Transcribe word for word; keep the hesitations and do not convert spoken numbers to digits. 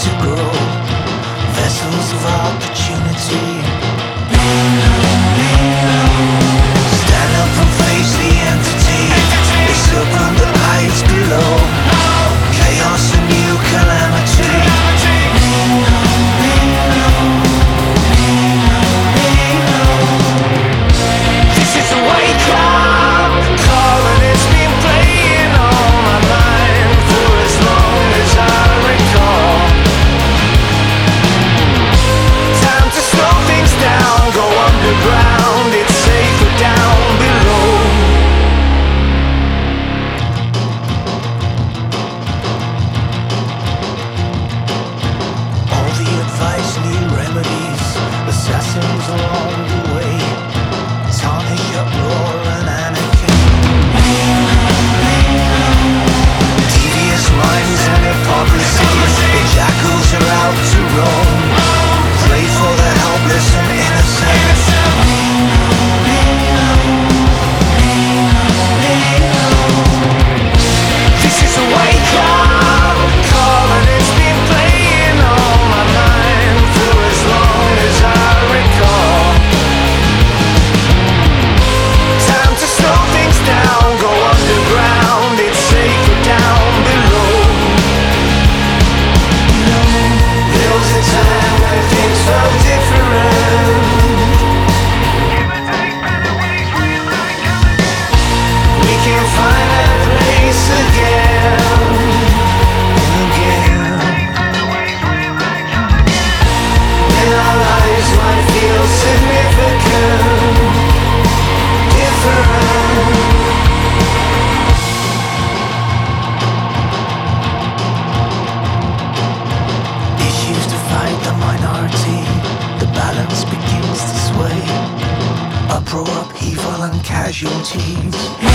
to grow, vessels of opportunity. Stand up and face the entity. It's up on the heights below. Chaos and new calamity. This is a wake up call, and it's been playing on my mind for as long as I recall. Time to slow things down, go underground. It's safer down below. All the advice, new remedies, assassins along the way. Tarnish uproar and anarchy. Devious minds and hypocrisy. The jackals are out to roam. Pray for the helpless and innocent. This is a wake up call, and it's been playing on my mind for as long as I recall. Time to slow things down, go underground. It's safer down below. There was a time when things felt different. We can find that place again and again. When our lives might feel significant, different. Issues divide the minority. The balance begins to sway. Uproar, upheaval and casualties.